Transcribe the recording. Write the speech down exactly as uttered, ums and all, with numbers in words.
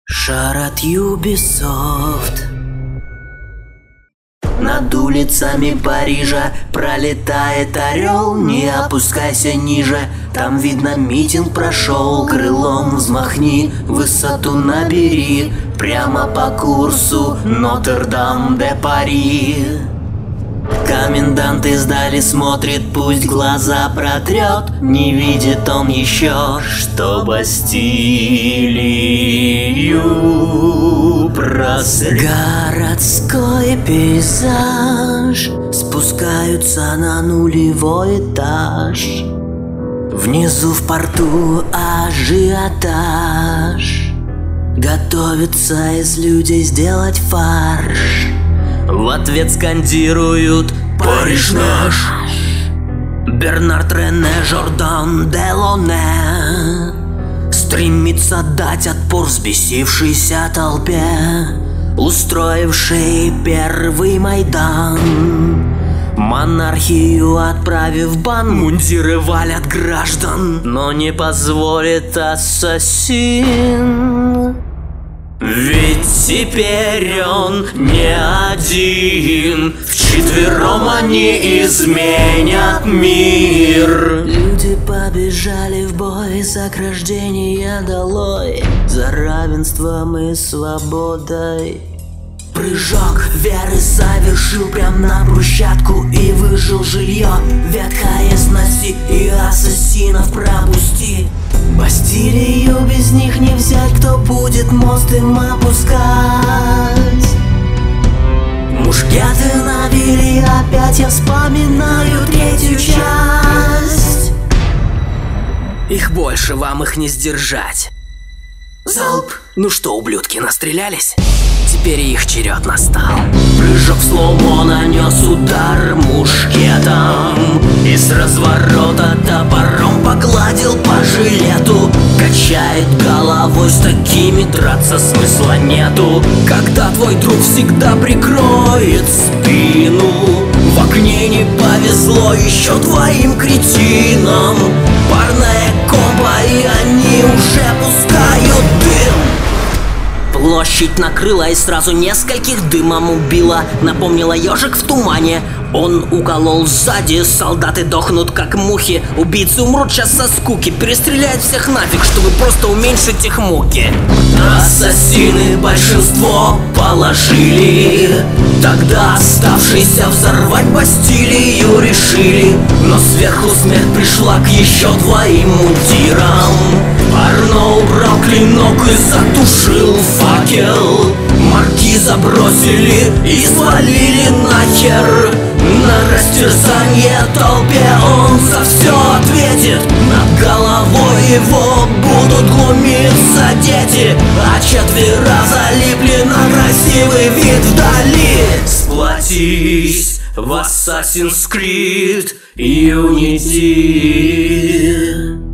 Шар от Ubisoft. Над улицами Парижа пролетает орел. Не опускайся ниже, там видно митинг прошел. Крылом взмахни, высоту набери, прямо по курсу Нотр-Дам-де-Пари. Комендант издали смотрит, пусть глаза протрет. Не видит он еще, что Бастилию просрет. Городской пейзаж, спускаются на нулевой этаж. Внизу в порту ажиотаж, готовится из людей сделать фарш. В ответ скандируют «Париж наш!» Бернард Рене Жордан Делоне стремится дать отпор взбесившейся толпе, устроившей первый Майдан. Монархию отправив в бан, мундиры валят граждан, но не позволит ассасин. Ведь теперь он не один, вчетвером они изменят мир. Люди побежали в бой, за рождения долой, за равенством и свободой. Прыжок веры совершил прям на брусчатку и выжил жилье. Ветхое сноси и ассасинов пропусти. Бастилию без них не взять, кто будет мост им опускать. Мушкеты навели, опять я вспоминаю третью часть. Их больше, вам их не сдержать. Залп! Ну что, ублюдки, настрелялись? Теперь их черед настал. Прыжок в слоумо нанес удар мушкетом и с разворота топором погладил по жилету. Качает головой, с такими драться смысла нету. Когда твой друг всегда прикроет спину. В окне не повезло еще двоим кретинам. Парная комбо, и они уже пускают дым. Площадь накрыла и сразу нескольких дымом убила. Напомнила ежик в тумане. Он уколол сзади, солдаты дохнут как мухи. Убийцы умрут сейчас со скуки. Перестреляют всех нафиг, чтобы просто уменьшить их муки. Ассасины большинство положили. Тогда оставшиеся взорвать Бастилию решили. Но сверху смерть пришла к еще двоим мундирам. Арно убрал клинок и затушил факел. Маркиза бросили и свалили нахер. На растерзание толпе он за все ответит. Над головой его будут глумиться дети, а четверо залипли на красивый вид вдали. Сплотись в Assassin's Creed Unity.